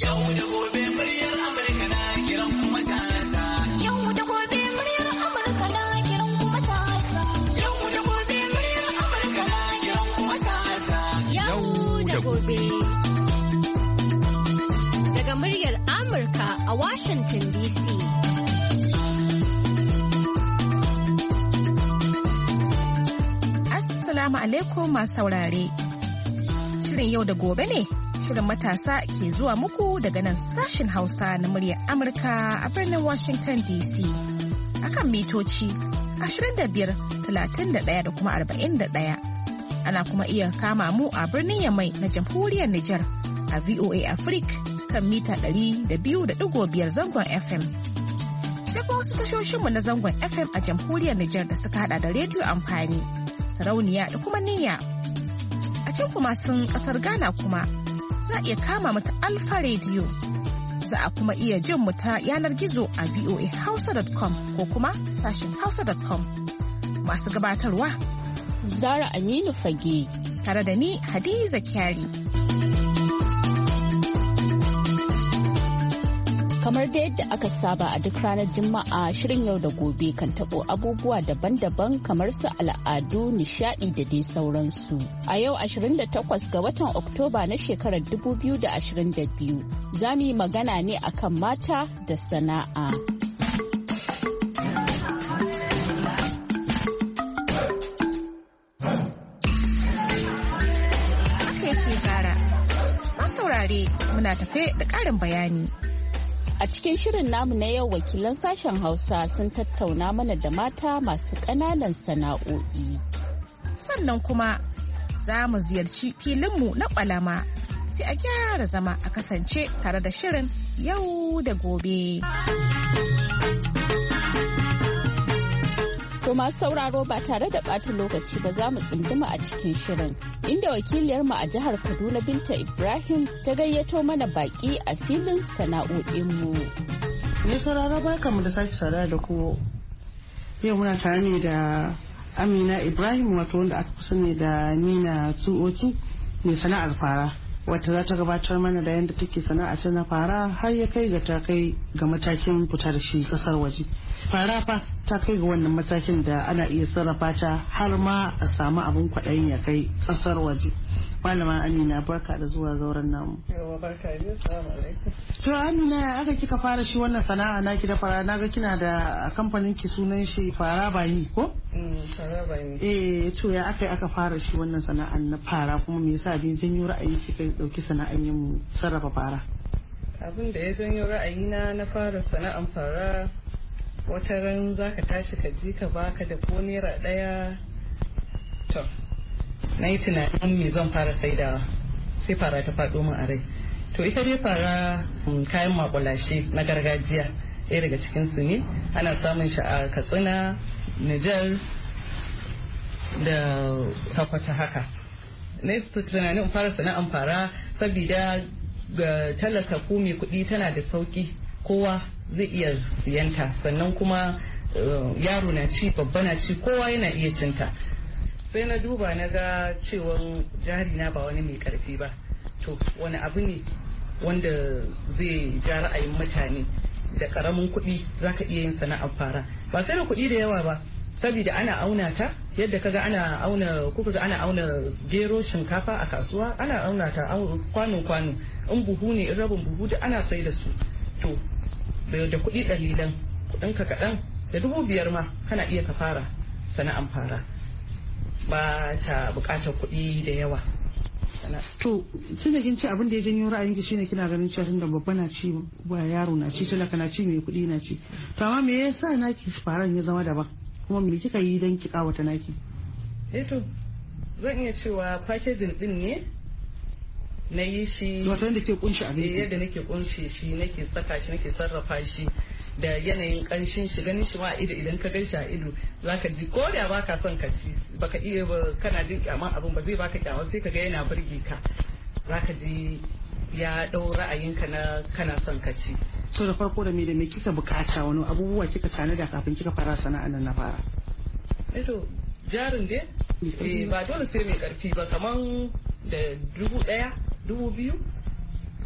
Yau da gobe muryar Amurka na kiran matasa. Yau da gobe muryar Amurka na kiran matasa. Yau da gobe muryar Amurka na kiran matasa. Yau da gobe. Daga muryar Amurka a Washington DC. Assalamu alaikum masu saurare. Shirin yau da gobe ne, shirin matasa ke zuwa muku daga nan sashen Hausa na muryar Amurka a birnin Washington DC. Akan mitoci 25, 31 da kuma 41. Ana kuma iya kama mu a birnin Yamai na jamhuriyar Nijar a VOA Africa kan mita 200.5 zangon FM. Sai kuma wasu tashoshinmu na zangon FM a jamhuriyar Nijar da suka hada da rediyo amfani, sarauniya da kuma niyya. A can kuma sun kasar Ghana kuma za a iya kama mata Alfa Radio. Za a kuma iya jin mu ta yanar gizo a voahausa.com ko kuma sashin hausa.com. Masu gabatarwa Zara Aminu Fage tare da ni Hadiza Kyari. Kamar da yadda aka saba a duk ranar Juma'a, shirin yau da gobe kan tabo abubuwa daban-daban kamar su al'adu, nishadi da dai sauransu. A yau 28 ga watan Oktoba na shekarar 2022 za mu yi magana ne akan mata da sana'a. Haka yake Zara. Masu saurare muna tafe da ƙarin bayani. A cikin shirin namu na yau wakilan sashen Hausa sun tattauna mana da mata masu ƙananan sana'o'i. Sannan kuma za mu ziyarci filinmu na ƙwalama, sai a gyara zama a kasance tare da shirin yau da gobe. To masu sauraro ba tare da ɓata lokaci ba za mu tsunduma a cikin shirin. Inda wakiliyarmu a jihar Kaduna Binta Ibrahim ta gayyato mana baƙi a filin sana'o'inmu. Ni sauraro barkamu da sake saurara da ku. Yau muna tare ne da Amina Ibrahim, wato wanda aka fi sani da Nina 202 mai sana'ar fara, wata za ta gabatar mana da yadda take sana'a ta na fara har ya kai ga ta kai ga matakin fita da shi kasar waje. Fara fa ta kai ga wannan matakin da ana iya sarrafa ta har ma a samu abin kwaɗayin ya kai kasar waje. Malama Amina, barka da zuwa zauren namu. Yawa, barka da assalamu alaikum. To Amina, aka kika fara shi wannan sana'a naki da fara? Naga kina da kamfanin ki sunan shi Fara Bayi ko? Fara Bayi. To ya aka fara shi wannan sana'an na fara, kuma me yasa bin janyo ra'ayi kika dauki sana'an yin sarrafa fara? Abin da ya janyo ra'ayina na fara sana'an fara, wata ran zaka tashi ka ji ka baka da ko naira daya. To na yi tunanin me zan fara saidawa, sai fara ta faɗo min a rai. To ita dai fara kayan makulashe na gargajiya, ɗaya daga cikin su ne ana samun shi a Katsina, Nijar da Sokoto haka. Na yi tunanin in fara sana'an fara saboda ga talaka ko mai kuɗi tana da sauki, kowa zai iya siyanta, sannan kuma yaro na ci, babba na ci, kowa yana iya cinta. Sai na duba na ga cewa jari na ba wani mai karfi ba, to wani abu ne wanda zai ja ra'ayin mutane da karamin kuɗi zaka iya yin sana'ar fara, ba sai da kuɗi da yawa ba, saboda ana auna ta yadda kaga ana auna, kuka ga ana auna gero, shinkafa a kasuwa, ana auna ta kwano in buhu ne, in rabin buhu da ana sai da su. To da kuɗi ɗalilan, kuɗinka kaɗan, da 5,000 ma kana iya ka fara sana'ar fara, ba ta bukatar kuɗi da yawa. To tun da kin ci abin da ya janyo ra'ayin ki shine kina ganin cewa tunda babba na ci, ba yaro na ci, talaka na ci, mai kuɗi na ci. To amma me yasa naki faran ya zama daban, kuma me kika yi dan ki kawata naki? To zan iya cewa packaging din ne na yi shi, wato yadda ke kunshi abinci, yadda nake kunshi shi, nake saka shi, nake sarrafa shi, da yanayin kanshin shi, ganin shi ma a ido, idan ka gan shi a ido zaka ji ko da baka son ka ci, baka iya ba, kana jin kyaman abin ba zai baka kyama, sai ka ga yana burge ka, zaka ji ya dau ra'ayinka na kana son ka ci. To da farko da me kika bukata, wani abubuwa kika tanada kafin kika fara sana'an nan na fara? To jarin dai ba dole sai mai karfi ba, kaman da 1,000, 2,000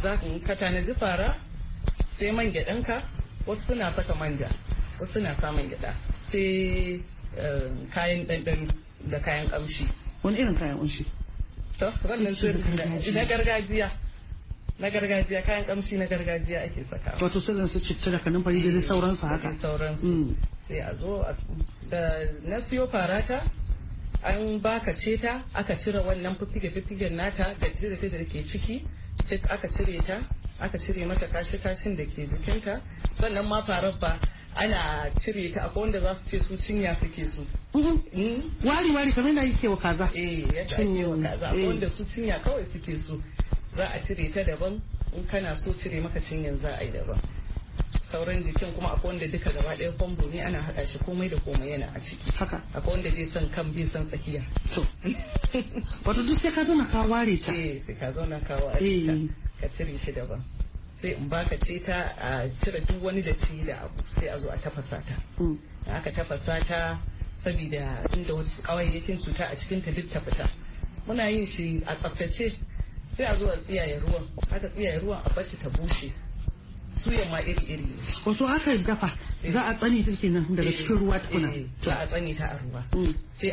za ka tanaji fara, sai man gyaɗanka, wasu suna saka manja, wasu suna sa man gyaɗa, sai kayan ɗanɗano da kayan ƙamshi. Wani irin kayan ƙamshi? To wannan na gargajiya. Na gargajiya, kayan ƙamshi na gargajiya ake saka. Wato sirrin su citta da kanumfari da sauransu haka. Sauransu. Sai a zo da na siyo farata, an baka ceta, aka cire wannan fiffigen nata da da ke ciki, sai aka cire ta, aka cire mata kashin da ke jikinta. Sannan ma farar ba ana cire ta, akwai wanda za su ce su cinya suke su. Wari kamar yadda yake wa kaza. Yadda ake wa kaza, akwai wanda su cinya kawai suke su. Za a cire ta daban, in kana so cire maka cinyan za a yi daban. Sauran jikin kuma akwai wanda duka gaba ɗaya kwambo ne, ana haɗa shi komai da komai yana a ciki. Haka. Akwai wanda bai san kan bai san tsakiya. To. Wato duk sai ka zauna ka ware ta. Sai ka zauna ka ware ta. Ka cire shi daban. Sai in baka ce ta a cire duk wani datti da abu, sai a zo a tafasa ta. Aka tafasa ta saboda inda wasu kawayyakin cuta a cikin ta duk ta fita. Muna yin shi a tsaftace, sai a zo a tsiyaye ruwan. Aka tsiyaye ruwan a bacci ta bushe. Suyan ma iri-iri. Wasu aka dafa za a tsani ta kenan daga cikin ruwa tukuna. Za a tsani ta a ruwa. Sai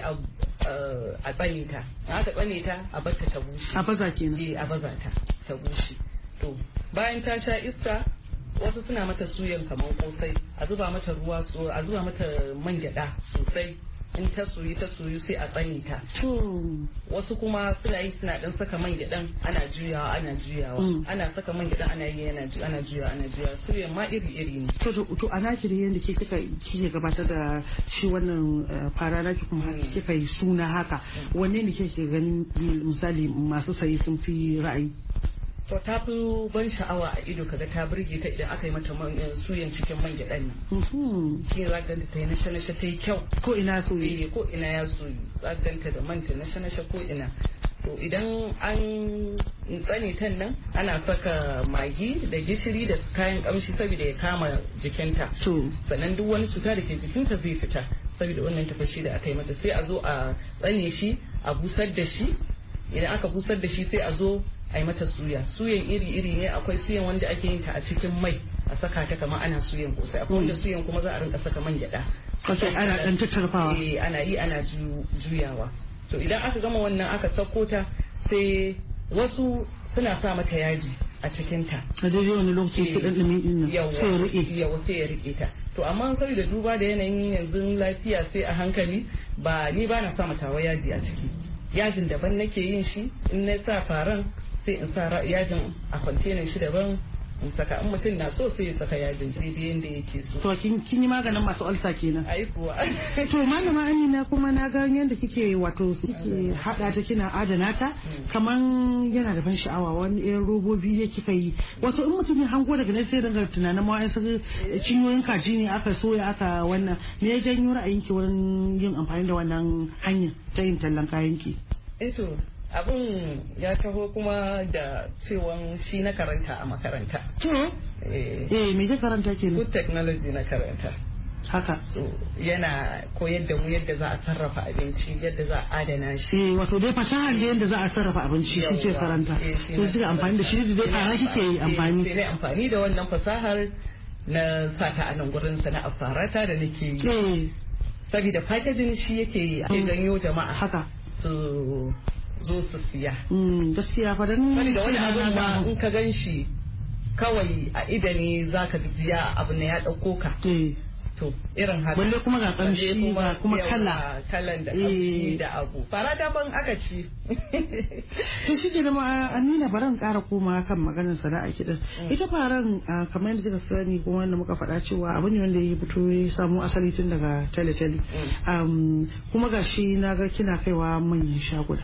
a tsani ta. Aka tsani ta a bata ta bushe. A baza kenan. A baza ta bushe. To bayan ta sha iska, wasu suna mata suyan kamar kosai, a zuba mata ruwa, a zuba mata man gyada sosai. In ta soyu sai a tsani ta. Wasu kuma suna dan saka man gyaɗan ana juyawa. Ana saka man gyaɗan ana yi ana juyawa. Suyan ma iri-iri ne. To a naki da yadda kike gabatar da shi wannan fara naki kuma kika yi suna haka. Wanne ne kike ganin misali masu sayi sun fi ra'ayi? To ta fi ban sha'awa a ido kaga ta burge ta idan aka yi mata suyan cikin man gyaɗan nan. Shi za ka ta yi nashe-nashe ta yi kyau. Ko ina soyi. Ko ina ya soyi. Za ka ganta da manta nashe-nashe ko ina. To idan an tsani tan nan ana saka magi da gishiri da kayan kamshi saboda ya kama jikinta. Sannan duk wani cuta da ke jikinta zai fita saboda wannan tafashi da aka yi mata. Sai a zo a tsane shi, a busar da shi. Idan aka busar da shi sai a zo a yi mata suyan iri-iri ne. Akwai suyan wanda ake yin ta a cikin mai a saka ta kamar ana suyan kosai, akwai wanda suyan kuma za a rinka saka man gyada. Ana dan tattarfawa. Ana juyawa. To idan aka gama wannan aka sauko ta, sai wasu suna sa mata yaji a cikin ta. A daidai wani lokaci su dan dumi din nan. Sai ya rike ta. To amma saboda duba da yanayin yanzu lafiya sai a hankali, ni ba na sa mata yaji a ciki. Yajin daban nake yin shi, in na sa faran sai in sa yajin a kwantenan shi daban in saka. In mutum na so sai ya saka yajin daidai yadda yake so. To kin yi maganin masu ulsa kenan. Ai kuwa. To malama Amina kuma na ga yadda kike hada ta kina adana ta kaman yana da ban sha'awa, wani irin robobi ne kika yi. Wato in mutum ya hango daga nan sai daga tunanin ma wasu cinyoyin kaji ne aka soya aka wannan. Me ya janyo ra'ayinki wurin yin amfani da wannan hanya ta yin tallan kayanki? To abin ya taho kuma da cewan shi na karanta a makaranta. Me ka karanta ke Food technology na karanta. Haka. Yana koyar da mu yadda za a sarrafa abinci, yadda za a adana shi. Wato dai fasahar da yadda za a sarrafa abinci kike karanta. To sai amfani da shi da dai fara kike yi amfani. Sai amfani da wannan fasahar na sata a nan gurin sana'ar farata da nake yi. Saboda packaging shi yake janyo jama'a. Haka. Zo su siya. Gaskiya fa dan da wani abin ba in ka gan shi kawai a idani zaka jiya abin ne ya dauko ka. To irin haka. Balle kuma ga kamshi ga kuma kalan da kamshi da abu. Farata ban aka ci. To shi ke da Amina baran kara koma kan maganar sana'a kiɗan. Ita faran kamar yadda kika sani kuma wanda muka faɗa cewa abu ne wanda ya fito ya samu asali tun daga tale-tale. Kuma ga shi na ga kina kaiwa manyan shaguna.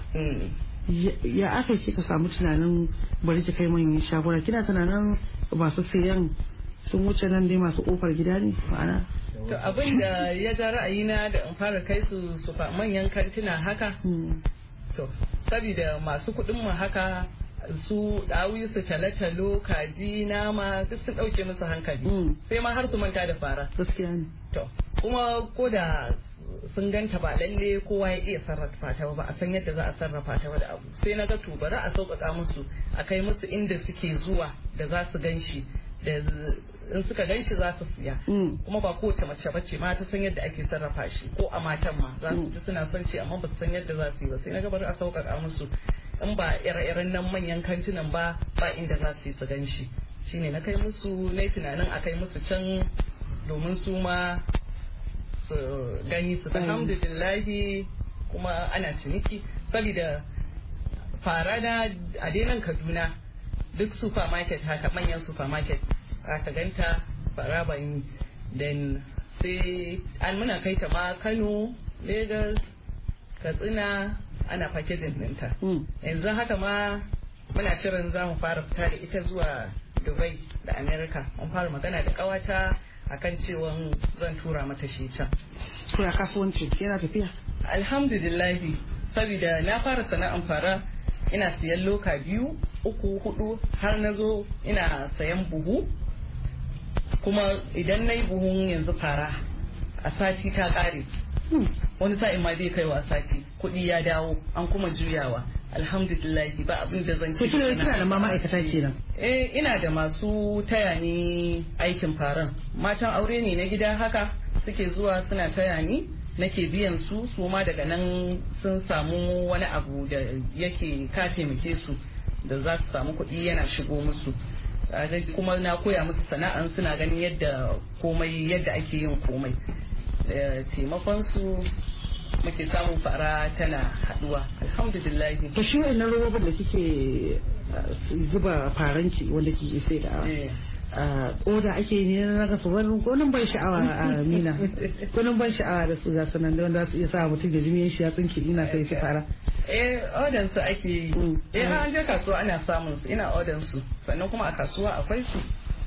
Ya aka kika samu tunanin bari ki kai manyan shaguna? Kina tunanin masu sayan sun wuce nan dai masu kofar gida ne ma'ana? To abin da ya ja ra'ayina da in fara kai su manyan kantina haka. To saboda masu kuɗin mu haka su dawi su talatalo kaji nama duk sun ɗauke musu hankali sai ma har su manta da fara. Gaskiya ne. To kuma ko da sun ganta ba lalle kowa ya iya sarrafa ta ba a san yadda za a sarrafa ta ba da abu sai na ga to bari a sauƙaƙa musu a kai musu inda suke zuwa da za su ganshi da in suka ganshi za su siya kuma ba kowace mace bace ma ta san yadda ake sarrafa shi ko a matan ma za su ji suna son shi amma ba su san yadda za su yi ba sai na ga bari a sauƙaƙa musu in ba ire-iren nan manyan kantinan ba inda za su yi su ganshi shine na kai musu na tunanin a kai musu can domin su ma su gani su alhamdulillahi kuma ana ciniki saboda fara na a denan Kaduna duk supermarket haka manyan supermarket aka ganta fara ban then sai an muna kai ta ma Kano, Lagos, Katsina ana packaging ɗinta yanzu haka ma muna shirin za mu fara fita da ita zuwa Dubai da America mun fara magana da kawata akan cewa zan tura mata shi can. Kuna kasuwanci yana tafiya? Alhamdulillahi saboda na fara sana'an fara ina siyan loka 2, 3, 4 har na zo ina sayan buhu kuma idan na yi buhun yanzu fara a sati ta kare wani sa'in ma zai kaiwa sati kuɗi ya dawo an kuma juyawa alhamdulillahi ba abin da zan ce. Kina da ma ma'aikata kenan? Ina da masu taya ni aikin faran matan aure ne na gida haka suke zuwa suna taya ni nake biyan su ma daga nan sun samu wani abu da yake ka taimake su da za su samu kuɗi yana shigo musu kuma na koya musu sana'an suna ganin yadda ake yin komai taimakon su muke samun fara tana haduwa alhamdulillah. To shi wa'annan robobin da kike zuba faranki wanda kike sai da oda ake ne na ga su wani gonin ban sha'awa a Mina gonin ban sha'awa da su ga sanan da wanda su iya sa mutum da jimiyan shi ya tsinke ina sai su fara odan su ake yi an je kasuwa ana samun su ina odan su sannan kuma a kasuwa akwai su.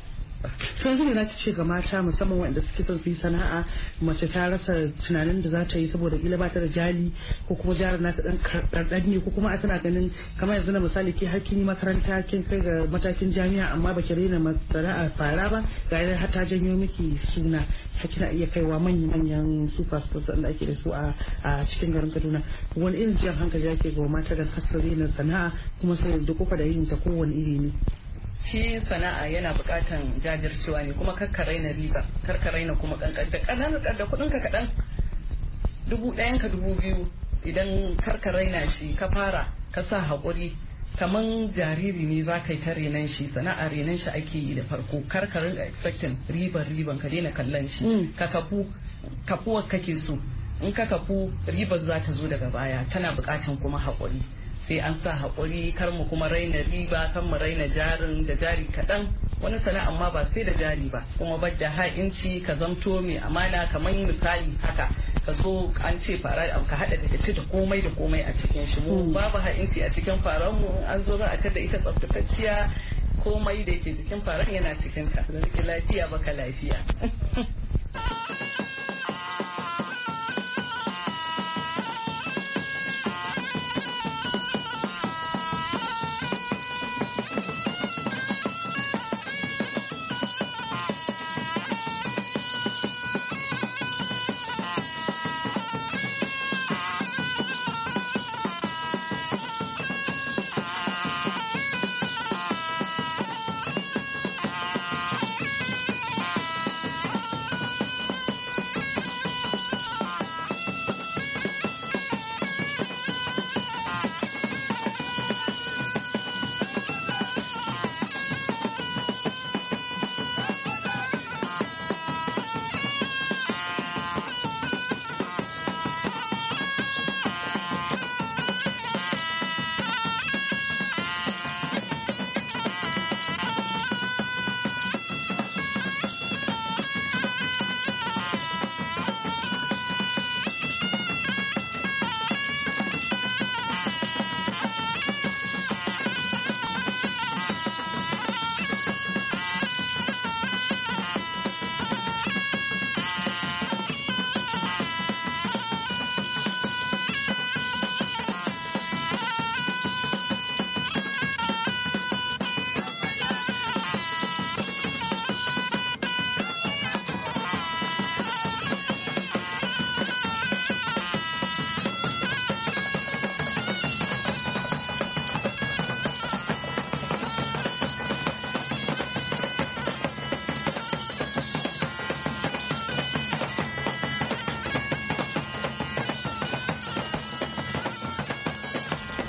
Sai zai na ce ga mata musamman wanda suke son su yi sana'a mace ta rasa tunanin da za ta yi saboda kila ba ta da jali ko kuma jarin nata dan kardan ne ko kuma a tana ganin kamar yanzu na misali ke har kini makaranta kin kai ga matakin jami'a amma baki rena sana'a fara ba ga har ta janyo miki suna kina iya kaiwa manyan superstars da ake da su a cikin garin Kaduna wani irin jan hankali yake ga mata da kasare na sana'a kuma sai da kofa da yin ta kowane iri ne. Shi sana'a yana bukatan jajircewa ne kuma karkarai na riba karkarai na kuma kankan da kudin ka kadan 1,000 ka 2,000 idan karkarai na shi ka fara ka sa hakuri kaman jariri ne za ka yi ta renan shi sana'a renan shi ake yi da farko karkarin expecting riban ka daina kallon shi ka kafuwar kake so in ka kafu ribar za ta zo daga baya tana bukatan kuma hakuri sai an sa haƙuri kar mu kuma raina riba kan mu raina jarin da jari kaɗan wani sana'an ma ba sai da jari ba kuma bar da ha'inci ka zamto mai amana kamar misali haka ka zo an ce fara ka haɗa da ita da komai a cikin shi mu babu ha'inci a cikin faran mu an zo za a tada ita tsaftatacciya komai da yake cikin faran yana cikin ka da rike lafiya baka lafiya.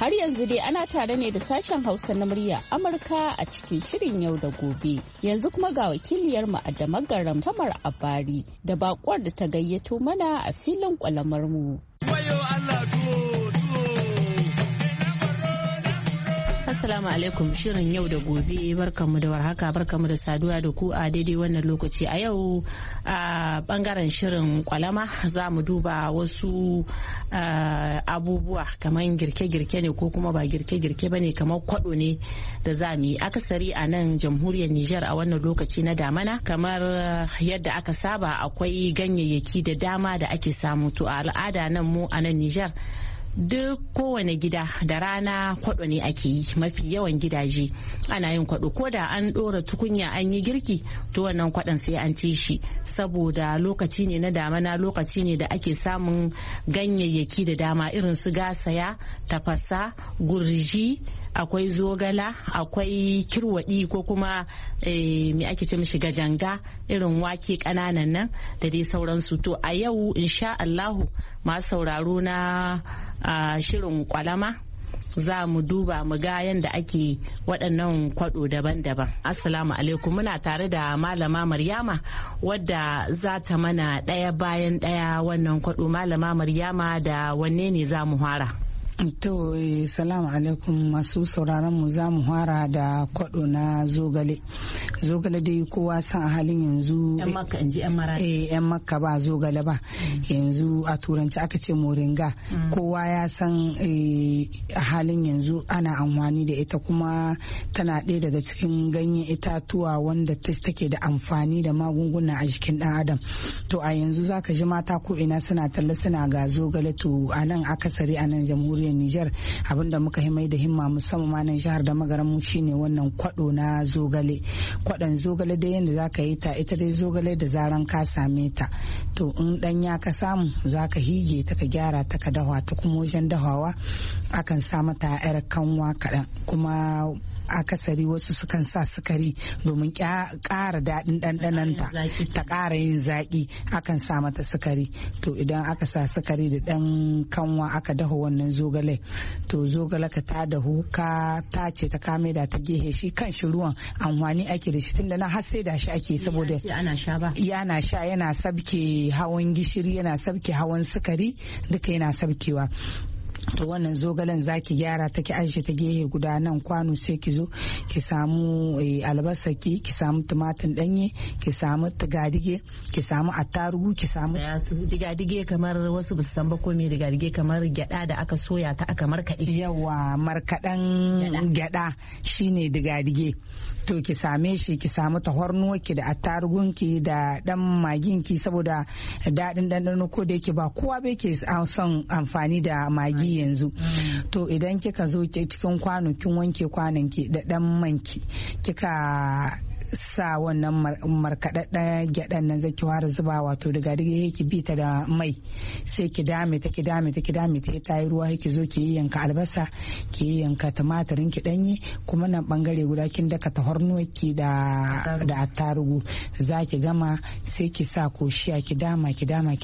Har yanzu dai ana tare ne da sashen Hausa na murya Amurka a cikin shirin yau da gobe. Yanzu kuma ga wakiliyar mu a Damagaram Tamar Abari da bakuwar da ta gayyato mana a filin kwalamar mu. Assalamu alaikum, shirin yau da gobe, barkanmu da warhaka, barkanmu da saduwa da ku a daidai wannan lokaci. A yau a bangaren shirin kwalama za mu duba wasu abubuwa kamar girke-girke ne ko kuma ba girke-girke ba ne, kamar kwado ne da za mu yi akasari a nan jamhuriyar Nijar a wannan lokaci na damana. Kamar yadda aka saba akwai ganyayyaki da dama da ake samu, to a al'ada nan mu a nan Nijar duk kowane gida da rana kwado ne ake yi. Mafi yawan gidaje ana yin kwado, ko da an dora tukunya an yi girki to wannan kwadon sai an ci shi, saboda lokaci ne na damana, lokaci ne da ake samun ganyayyaki da dama irin su gasaya, tafasa, gurji, akwai zogala, akwai kirwadi ko kuma me ake ce mishi gajanga, irin wake kananan nan da dai sauransu. To a yau insha Allahu masu sauraro na shirin kwalama za mu duba mu ga yadda ake waɗannan kwado daban-daban. Assalamu alaikum, muna tare da malama Maryama wadda za ta mana ɗaya bayan ɗaya wannan kwado. Malama Maryama, da wanne ne za mu fara? To, salamu alaikum masu sauraron mu, za mu fara da kwado na zogale. Zogale dai kowa san a halin yanzu yan makka, in ji yan maradi, yan makka ba zogale ba, yanzu a turanci aka ce moringa. Kowa ya san a halin yanzu ana amfani da ita, kuma tana ɗaya daga cikin ganyen itatuwa wanda take da amfani da magunguna a jikin ɗan adam. To a yanzu zaka ji mata ko ina suna talla suna ga zogale. To a nan akasari a nan jamhuriyar Nijar abinda muka mai da himma musamman ma nan jihar da magaran mu shine wannan kwado na zogale. Kwadon zogale dai yanda zaka yi ta, ita dai zogale da zaran ka same ta, to in danya ka samu zaka hige ta, ka gyara ta, ka dawa ta. Kuma wajen dahawa akan sa mata yar kanwa kaɗan, kuma akasari wasu sukan sa sukari domin ƙara daɗin ɗanɗananta, ta ƙara yin zaƙi, akan sa mata sukari. To idan aka sa sukari da ɗan kanwa aka dafa wannan zogale, to zogale ka ta dahu, ka tace ta kame da ta gehe, shi kan shi ruwan amfani ake da shi, tunda na har sai da shi ake, saboda yana sha, yana sabke hawan gishiri, yana sabke hawan sukari, duka yana sabkewa. To wannan zogalen zaki gyara ta, ki ajiye ta gehe guda. Nan kwano sai ki zo ki samu albasa ki samu tumatir danye, ki samu digadige, ki samu attarugu, ki samu digadige. Kamar wasu ba su san ba ko me digadige, kamar gyada da aka soya ta aka markaɗe. Yawa, markaɗan gyada shine digadige. To ki same shi, ki samu tahornuwa ki da attarugun ki da dan magin ki, saboda daɗin ɗanɗano, ko da yake ba kowa bai ke son amfani da magi yanzu. To idan kika zo cikin kwano, kin wanke kwanon ki da dan manki, kika sa wannan markaɗaɗɗen gyaɗan nan zaki fara zuba, wato daga ki bi ta da mai, sai ki dame ta ta yi ruwa, ki zo ki yanka albasa, ki yanka tumatirin ki ɗanye, kuma nan bangare guda kin daka tahornuwar ki da attarugu. Za ki gama sai ki sa koshiya, ki dama.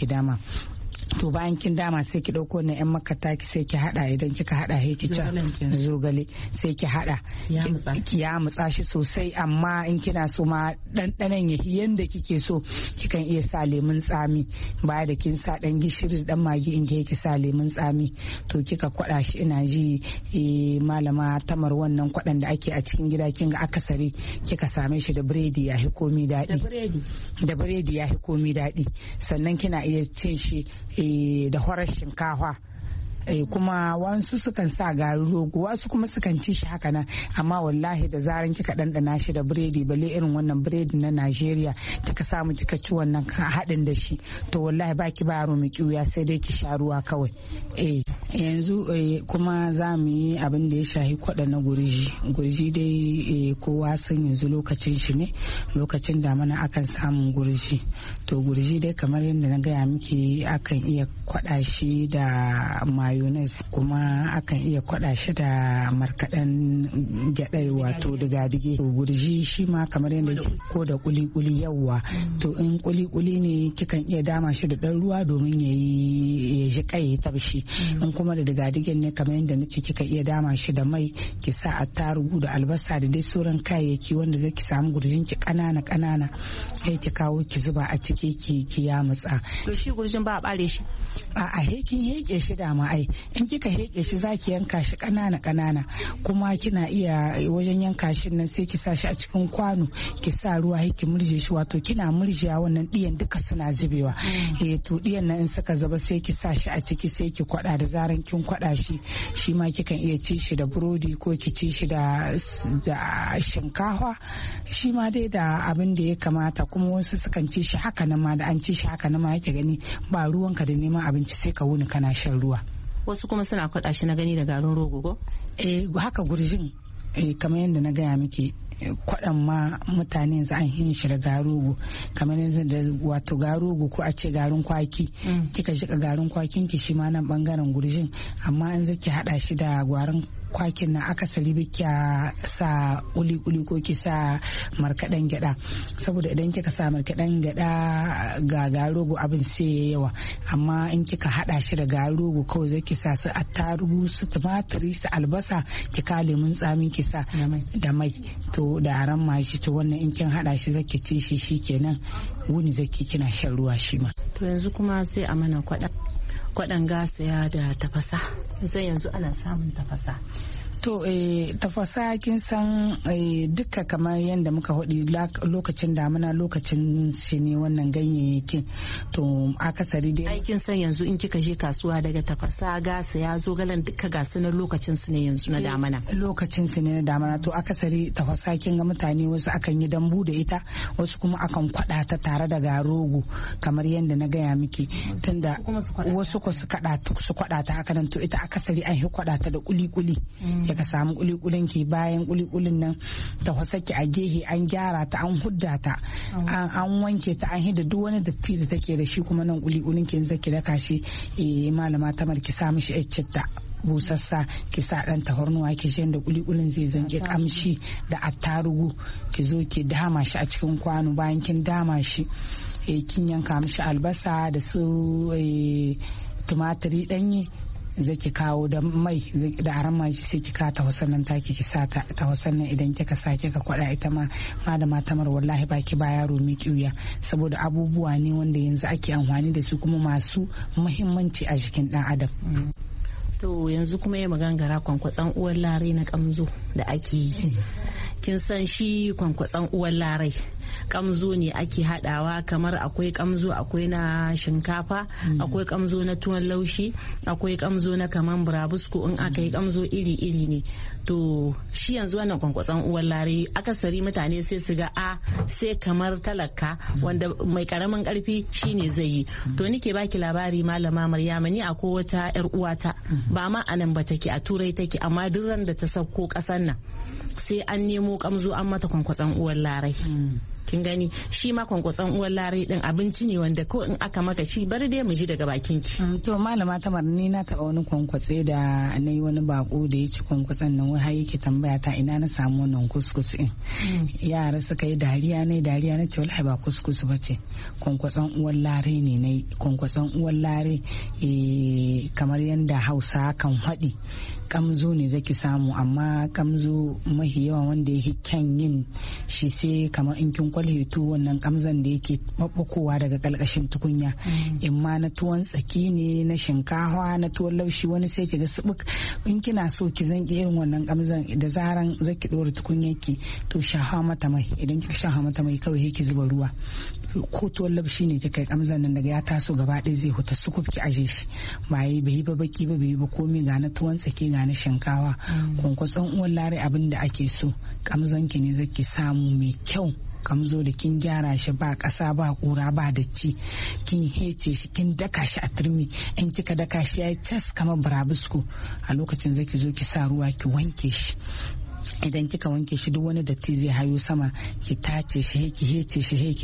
To bayan kin dama sai ki dauko na yan makata ki sai ki hada, idan kika hada sai ki ci zogale, sai ki hada ki ya mutsa shi sosai. Amma in kina so ma dandanan ya yanda kike so, kikan iya sa lemun tsami, baya da kin sa dan gishiri dan magi, in ki sa lemun tsami. To kika kwada shi, ina ji malama Tamar, wannan kwadan da ake a cikin gida kin ga akasari kika same shi da biredi, ya hi komi daɗi. Da biredi ya hi komi daɗi. Sannan kina iya cin shi da horar shinkafa. Kuma wasu sukan sa garin rogo, wasu kuma sukan ci shi haka nan. Amma wallahi da zaran kika ɗanɗana shi da biredi, balle irin wannan biredi na Najeriya, kika samu kika ci wannan haɗin da shi, to wallahi baki ba yaro mai kiwuya, sai dai ki sha ruwa kawai. Yanzu kuma za mu yi abin da ya shahi kwaɗa na gurji. Gurji dai kowa sun yanzu lokacin shi ne, lokacin damana akan samun gurji. To gurji dai kamar yadda na gaya miki, akan iya kwaɗa shi da mayu mayonnaise kuma akan iya kwada shi da markaɗen gyaɗa wato diga-dige. Gurji shi ma kamar yadda ko da kuli-kuli yawwa. To in kuli-kuli ne kikan iya dama shi da ɗan ruwa domin ya ji kai tabshi. In kuma da diga-digen ne kamar yadda nace kika iya dama shi da mai ki sa attarugu da albasa da dai sauran kayayyaki wanda zaki samu gurjin ki kanana sai ki kawo ki zuba a ciki ki ya mutsa. To shi gurjin ba a bare shi? A hekin heke shi dama ai in kika heke shi zaki yanka shi kanana kuma kina iya wajen yanka shi nan sai ki sa shi a cikin kwano ki sa ruwa ki murje shi wato kina murjiya wannan diyan duka suna zubewa. To diyan nan in suka zuba sai ki sa shi a ciki sai ki kwada da zaran kin kwada shi ma kikan iya ci shi da burodi ko ki ci shi da shinkafa shi ma dai da abin da ya kamata. Kuma wasu sukan ci shi haka nan ma da an ci shi haka nan ma yake gani ba ruwanka da neman abinci sai ka wuni kana shan ruwa. Wasu kuma suna kwada shi na gani da garin rogo ko? Haka gurjin kamar yadda na gaya miki kwaɗan ma mutane za a yi shi da garugu kamar yanzu da wato garugu ko a ce garin kwaki kika shiga garin kwakin ki shi ma nan bangaren gurjin amma an zaki hada shi da gwarin kwakin na akasari bikiya sa uli-uli ko ki sa markaɗen gyada saboda idan kika sa markaɗen gyada ga garugu abin sai yawa amma in kika hada shi da garugu kawai zaki sa su attarugu su tumatiri su albasa ki ka lemun tsamin ki sa da mai to da aran mashi to wannan in kin hada shi zaki ci shi shikenan wuni zaki kina shan ruwa shi ma. To yanzu kuma sai a mana kwaɗan gasa da tafasa sai yanzu ana samun tafasa. To tafasa kin san duka kamar yadda muka hudi lokacin damina lokacin shi ne wannan ganyayyakin to akasari dai aikin san yanzu in kika je kasuwa daga tafasa gasa ya zo galan duka gasu na lokacin su ne yanzu na damina lokacin su ne na damina to akasari tafasa kin ga mutane wasu akan yi dambu da ita wasu kuma akan kwada ta tare da garogo kamar yadda na gaya miki tunda wasu ko su kwada ta haka nan to ita akasari an yi kwada ta da kuli-kuli ka samu kulikulin ki bayan kulikulin nan ta wasaki a gehe an gyara ta an hudda ta an wanke ta an hida duk wani datti da take da shi kuma nan kulikulin ki zaki daka shi malama Tamar ki sa mishi citta busassa ki sa dan tahornuwa ki shi da kulikulin zai zanke kamshi da attarugu ki zo ki dama shi a cikin kwano bayan kin dama shi kin yanka mishi albasa da su tumatiri danye zaki kawo da mai da aran maji sai ki ka tawasan nan taki ki sa tawasan nan idan kika sa kika kwada ita ma da matamar wallahi baki ba yaro mai kiuya saboda abubuwa ne wanda yanzu ake amfani da su kuma masu muhimmanci a jikin dan adam. To yanzu kuma ya magangara kwankwatsan uwar larai na kamzo da ake yi kin san shi kwankwatsan uwar larai kamzo ne ake hadawa kamar akwai kamzo akwai na shinkafa akwai kamzo na tuwon laushi akwai kamzo na kaman burabusko in aka yi kamzo iri-iri ne to shi yanzu wannan kwankwatsan uwar larai akasari mutane sai su ga sai kamar talaka wanda mai karamin karfi shine zai yi to nike baki labari malama Maryama ni akwai wata yar uwata ba ma anan ba take a turai take amma duk ran da ta sauko kasan nan sai an nemo kamzo an mata kwankwatsan uwar larai kin gani shi ma kwankwatsan uwar larai din abinci ne wanda ko in aka maka shi bari dai mu ji daga bakin ki. To malama Tamar ni na taba wani kwankwatse da na yi wani bako da ya ci kwankwatsan nan wai har yake tambaya ta ina na samu wannan kuskus din yara suka yi dariya na ce wallahi ba kuskus ba ce kwankwatsan uwar larai ne na kwankwatsan uwar larai kamar yanda Hausa kan haɗi kamzo ne zaki samu amma kamzo mahi yawa wanda ya kyan yin shi sai kamar in kin kwalheto wannan kamzan da yake babbakowa daga kalkashin tukunya imma na tuwon tsaki ne na shinkawa na tuwon laushi wani sai kiga subuk in kina so ki zanki irin wannan kamzan da zaran zaki dora tukunyarki to shaha mata mai idan kika shaha mata mai kawai ki zuba ruwa ko tuwon laushi ne kika kamzan nan daga ya taso gaba ɗaya zai huta sukuf ki aje shi bai ba baki ba bai ba komai ga na tuwon tsaki ga na shinkawa kwankwatsan uwan lare abin da ake so kamzan ki ne zaki samu mai kyau kamzo da kin gyara shi ba ƙasa ba ƙura ba datti kin hece shi kin daka shi a turmi in kika daka shi yayi tas kamar burabusko a lokacin zaki zo ki sa ruwa ki wanke shi idan kika wanke shi duk wani datti zai hayo sama ki tace shi ki hece shi ki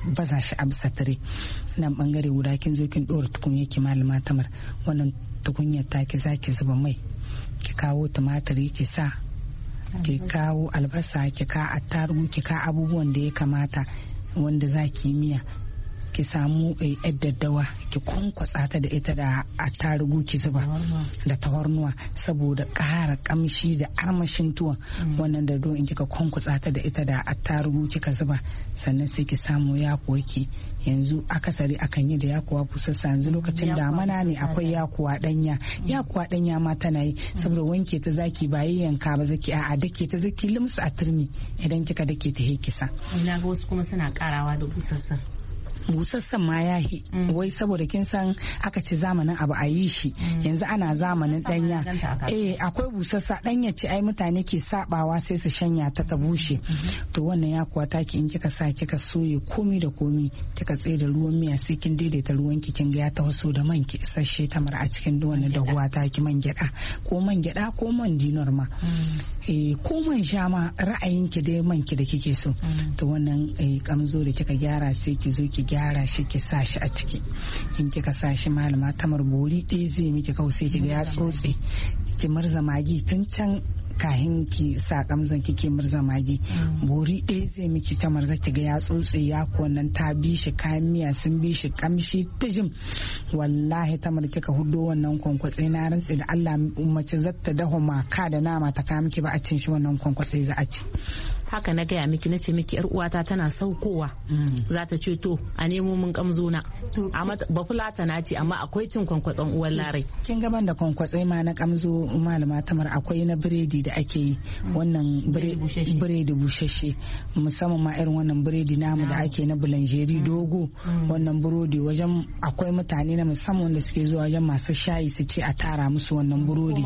baza shi a bisa tire. Nan bangare guda kin zo kin dora tukunya ki malama Tamar, wannan tukunyar taki zaki zuba mai, ki kawo tumatiri ki sa, ki kawo albasa, ki ka attarugu, ki ka abubuwan da ya kamata wanda zaki miya. Ki samu daddawa ki kwankwatsa ta da ita da attarugu ki zuba da tawarnuwa saboda ƙara kamshi da armashin tuwon. Wannan da in kika kwankwatsa ta da ita da attarugu kika zuba, sannan sai ki samu yakuwa ki. Yanzu akasari akan yi da yakuwa busassa, yanzu lokacin damana ne akwai yakuwa danya. Yakuwa danya ma tana yi saboda wanke ta zaki ba yanka ba zaki a dake ta zaki limsa a turmi, idan kika dake ta kisa. Ina ga wasu kuma suna karawa da busassa. Busassan ma ya yi wai saboda kin san aka ce zamanin abu a yi shi, yanzu ana zamanin danya. Akwai busassa danya ce ai mutane ke sabawa sai su shanya ta bushe. To wannan ya kuwa taki in kika sa kika soye komi da komi, kika tsaye da ruwan miya sai kin daidaita ruwan ki, kin ga ya taho da man ki isasshe Tamar a cikin wannan dahuwa taki, man gyada ko man dinar ma. Ko man sha ma ra'ayin ki dai man ki da kike so. To wannan kamzo da kika gyara sai ki zo ki gyara shi ki sa shi a ciki. In kika sa shi malama Tamar bori ɗaya zai miki kawai sai ki ga ya tsotse, ki murza magi tun can kahin ki sa kamzan kike murza magi. Bori ɗaya zai miki Tamar zaki ga ya tsotse, ya nan ta bi shi, kayan miya sun bi shi, kamshi tijim. Wallahi Tamar kika hudo wannan kwankwatse na rantsi da Allah mace zata daho maka da nama ta ka miki ba a cin shi wannan kwankwatse za a ci. Haka na gaya miki, na ce miki yar uwata tana saukowa za ta ce to a nemo mun kamzo na, amma ba fulata na ce amma akwai cin kwankwatsan uwar larai. Kin gaban da kwankwatse ma na kamzo malama Tamar, akwai na biredi da ake yi, wannan biredi bushashe, musamman ma irin wannan biredi namu da ake na bulanjeri dogo. Wannan burodi wajen akwai mutane na musamman da suke zuwa wajen masu shayi su ce a tara musu wannan burodi.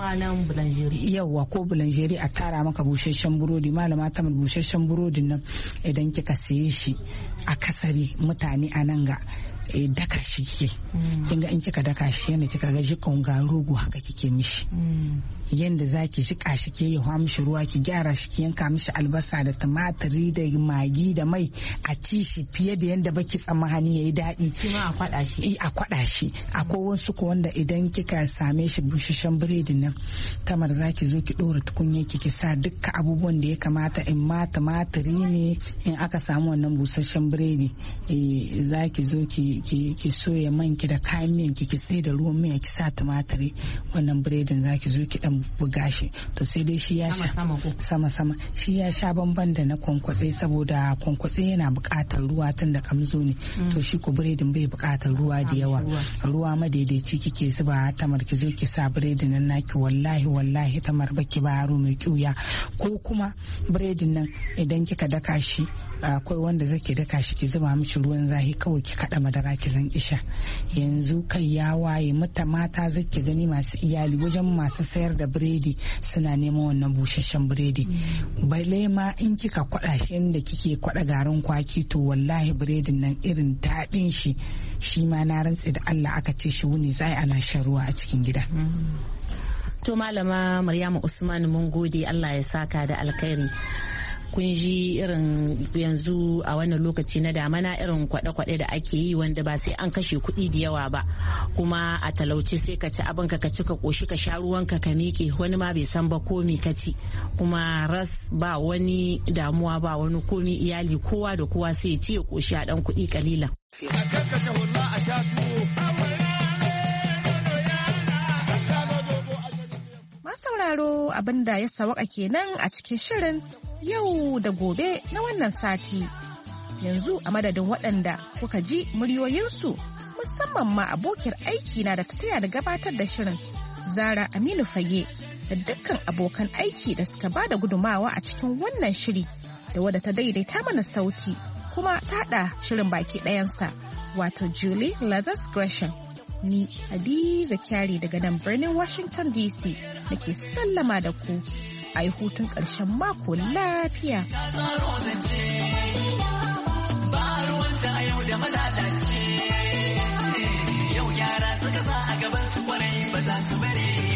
Yawwa ko bulanjeri a tara maka bushashen burodi malama Tamar. Busasshen burodin nan idan kika siye shi a kasari mutane a nan ga daka shi kike, kin ga in kika daka shi yana kika ga jikon garugu haka kike mishi, yanda zaki jika shi ke yi mishi ruwa, ki gyara shi, ki yanka mishi albasa da tumatiri da magi da mai, a ci shi fiye da yanda baki tsammani yayi daɗi. Kuma a kwada shi. A kwada shi. Akwai wasu ko wanda idan kika same shi busasshen biredin nan Tamar zaki zo ki dora tukunya ki sa dukkan abubuwan da ya kamata, in ma tumatiri ne, in aka samu wannan busasshen biredi zaki zo ki soya man ki da kayan miyan ki tsaye da ruwan miya ki sa tumatiri, wannan biredin zaki zo ki dan buga shi. To sai dai shi ya sha sama shi ya sha bamban da na kwankwatse, saboda kwankwatse yana buƙatar ruwa tun da kamzo ne. To shi ko biredin bai buƙatar ruwa da yawa, ruwa madaidaici kike zuba Tamar, ki zo ki sa biredin nan naki. Wallahi Tamar baki ba yaro mai kyuya. Ko kuma biredin nan idan kika daka shi, akwai wanda zake daka shi ki zuba mishi ruwan zahi kawai ki kada madara ki zan isha. Yanzu kai ya waye, mata zaki gani masu iyali wajen masu sayar da biredi suna neman wannan busasshen biredi. Balle ma in kika kwada shi inda kike kwada garin kwaki, to wallahi biredin nan irin daɗin shi ma na rantsi da Allah aka ce shi wuni zai ana shan ruwa a cikin gida. To malama Maryama Usman mun gode, Allah ya saka da alkhairi. Kun ji irin yanzu a wannan lokaci na damana irin kwade-kwade da ake yi wanda ba sai an kashe kuɗi da yawa ba, kuma a talauci sai ka ci abinka ka ci ka koshi ka sha ruwanka ka miƙe, wani ma bai san ba komi ka ci, kuma ras ba wani damuwa ba wani komi, iyali kowa da kowa sai ya ci ya koshi a dan kuɗi kalilan. Masauraro abinda ya sawaka kenan a cikin shirin yau da gobe na wannan sati. Yanzu a madadin waɗanda kuka ji muryoyinsu, musamman ma abokiyar aiki na da ta taya da gabatar da shirin Zara Aminu Fage, da dukkan abokan aiki da suka bada gudumawa a cikin wannan shiri, da wadda ta daidaita mana sauti kuma ta haɗa shirin baki ɗayansa, wato Julie Leathers Gresham. Ni Hadiza Kyari daga nan birnin Washington DC nake sallama da ku. A yi hutun ƙarshen mako lafiya. Yau yara suka sa a gaban su kwarai ba za su bare.